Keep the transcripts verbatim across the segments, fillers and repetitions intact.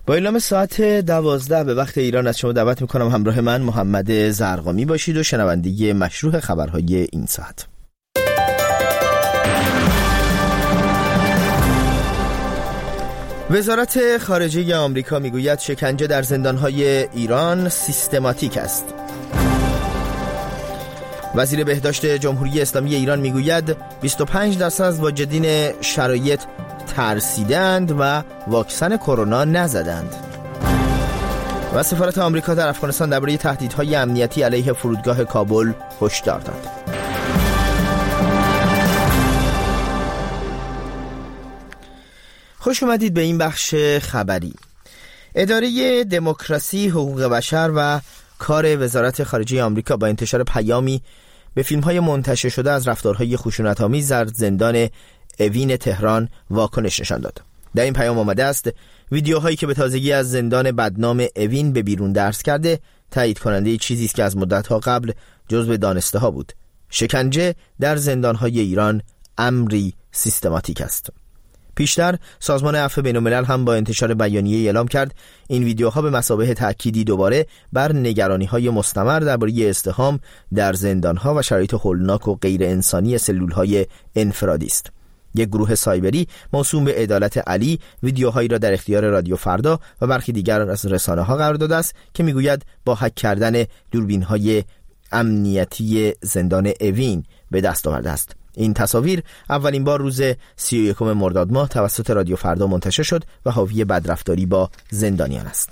با اعلام ساعت دوازده به وقت ایران از شما دعوت میکنم همراه من محمد زرقامی باشید و شنوندگی مشروع خبرهای این ساعت. وزارت خارجه آمریکا میگوید شکنجه در زندانهای ایران سیستماتیک است. وزیر بهداشت جمهوری اسلامی ایران میگوید بیست و پنج درصد از واجدین شرایط ترسیدند و واکسن کرونا نزدند. و سفارت آمریکا در افغانستان درباره تهدیدهای امنیتی علیه فرودگاه کابل هشدار داد. خوش اومدید به این بخش خبری. اداره دموکراسی، حقوق بشر و کار وزارت خارجه آمریکا با انتشار پیامی به فیلم‌های منتشر شده از رفتارهای خشونت‌آمیز در زندان اوین تهران واکنش نشان داد. در این پیام آمده است ویدیوهایی که به تازگی از زندان بدنام اوین به بیرون درس کرده تایید کننده چیزی است که از مدت‌ها قبل جزو دانسته‌ها بود. شکنجه در زندان‌های ایران امری سیستماتیک است. پیشتر سازمان عفو بین‌الملل هم با انتشار بیانیه اعلام کرد این ویدیوها به مثابه تأکیدی دوباره بر نگرانی‌های مستمر درباره ازدحام در زندان‌ها و شرایط هولناک و غیر انسانی سلول‌های انفرادی است. یک گروه سایبری موسوم به عدالت علی ویدیوهایی را در اختیار رادیو فردا و برخی دیگر از رسانه‌ها قرار داده است که میگوید با هک کردن دوربین‌های امنیتی زندان اوین به دست آورده است. این تصاویر اولین بار روز سی و یکم مرداد ماه توسط رادیو فردا منتشر شد و حاوی بدرفتاری با زندانیان است.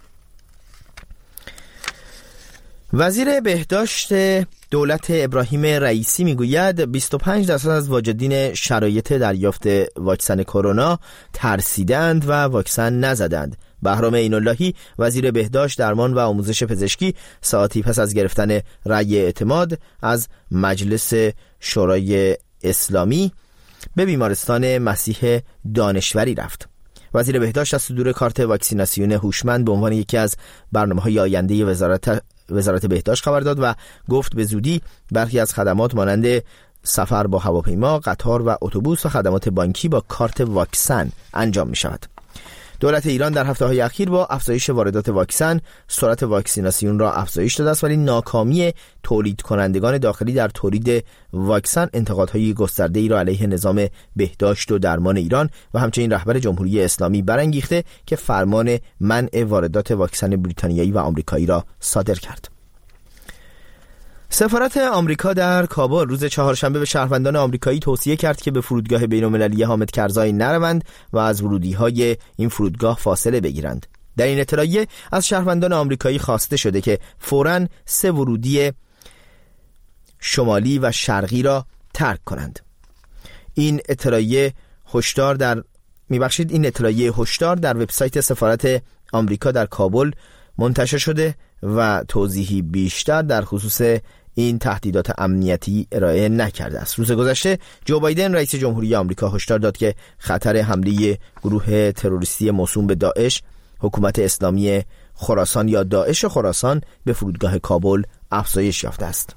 وزیر بهداشت دولت ابراهیم رئیسی میگوید بیست و پنج درصد از واجدین شرایط دریافت واکسن کرونا ترسیدند و واکسن نزدند. بهرام عین‌اللهی وزیر بهداشت، درمان و آموزش پزشکی ساعتی پس از گرفتن رأی اعتماد از مجلس شورای اسلامی به بیمارستان مسیح دانشوری رفت. وزیر بهداشت از صدور کارت واکسیناسیون هوشمند به عنوان یکی از برنامه‌های آینده وزارت وزارت بهداشت خبر داد و گفت به زودی برخی از خدمات مانند سفر با هواپیما، قطار و اتوبوس و خدمات بانکی با کارت واکسن انجام می شود. دولت ایران در هفته‌های اخیر با افزایش واردات واکسن سرعت واکسیناسیون را افزایش داده است، ولی ناکامی تولید کنندگان داخلی در تولید واکسن انتقادهای گسترده‌ای را علیه نظام بهداشت و درمان ایران و همچنین رهبر جمهوری اسلامی برانگیخته که فرمان منع واردات واکسن بریتانیایی و آمریکایی را صادر کرد. سفارت آمریکا در کابل روز چهارشنبه به شهروندان آمریکایی توصیه کرد که به فرودگاه بین‌المللی حامد کرزی نروند و از ورودی‌های این فرودگاه فاصله بگیرند. در این اطلاعیه از شهروندان آمریکایی خواسته شده که فوراً سه ورودی شمالی و شرقی را ترک کنند. این اطلاعیه هشدار در میبخشید این اطلاعیه هشدار در وبسایت سفارت آمریکا در کابل منتشر شده و توضیحی بیشتر در خصوص این تهدیدات امنیتی ارائه نکرده است. روز گذشته جو بایدن رئیس جمهوری آمریکا هشدار داد که خطر حمله گروه تروریستی موسوم به داعش، حکومت اسلامی خراسان یا داعش خراسان به فرودگاه کابل افزایش یافته است.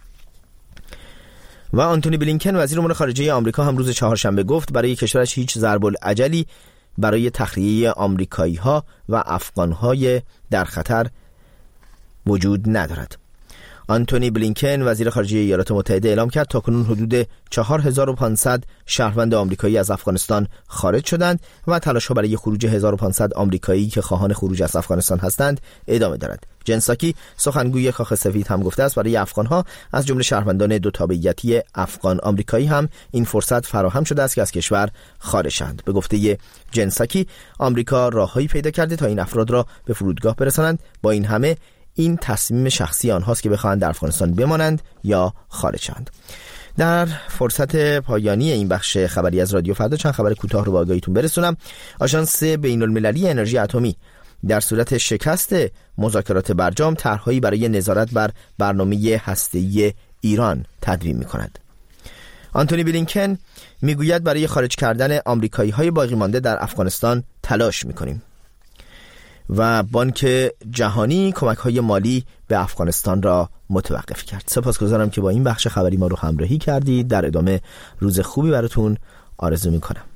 و آنتونی بلینکن وزیر امور خارجه آمریکا هم روز چهارشنبه گفت برای کشورش هیچ ضرب العجلی برای تخلیه آمریکایی‌ها و افغان‌های در خطر وجود ندارد. آنتونی بلینکن وزیر خارجه ایالات متحده اعلام کرد تاکنون حدود چهار هزار و پانصد شهروند آمریکایی از افغانستان خارج شدند و تلاش‌ها برای خروج هزار و پانصد آمریکایی که خواهان خروج از افغانستان هستند ادامه دارد. جن ساکی سخنگوی کاخ سفید هم گفته است برای افغان‌ها از جمله شهروندان دو تابعیتی افغان آمریکایی هم این فرصت فراهم شده است که از کشور خارج شوند. به گفته جن ساکی آمریکا راههایی پیدا کرده تا این افراد را به فرودگاه برسانند. با این همه این تصمیم شخصی آنهاست که بخواهند در افغانستان بمانند یا خارج شوند. در فرصت پایانی این بخش خبری از رادیو فردا چند خبر کوتاه رو با آگاهیتون برسونم. آژانس بین‌المللی انرژی اتمی در صورت شکست مذاکرات برجام طرح‌هایی برای نظارت بر برنامه هسته‌ای ایران تدوین می‌کند. آنتونی بلینکن میگوید برای خارج کردن آمریکایی‌های باقی مانده در افغانستان تلاش می‌کنیم. و بانک جهانی کمک‌های مالی به افغانستان را متوقف کرد. سپاسگزارم که با این بخش خبری ما رو همراهی کردید. در ادامه روز خوبی براتون آرزو می‌کنم.